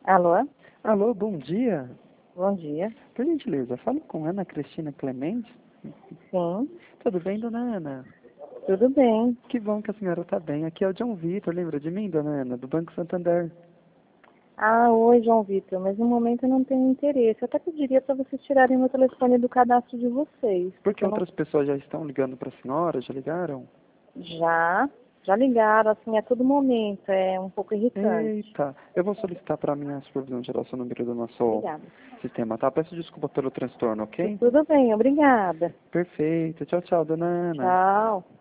Alô? Alô, bom dia. Bom dia. Por gentileza, falo com Ana Cristina Clemente. Sim, Tudo bem, dona Ana? tudo bem. Que bom que a senhora está bem. Aqui é o John Vitor, lembra de mim, dona Ana, do Banco Santander? Ah, oi, João Vitor, mas no momento eu não tenho interesse. Eu até pediria para vocês tirarem meu telefone do cadastro de vocês. Porque Eu não... outras pessoas já estão ligando para a senhora, já ligaram? Já ligaram, assim, a todo momento. É um pouco irritante. Eita, eu vou solicitar para a minha supervisão gerar o seu número do nosso Obrigada. sistema, tá? Peço desculpa pelo transtorno, ok? Tudo bem, obrigada. Perfeito. Tchau, tchau, dona Ana. Tchau.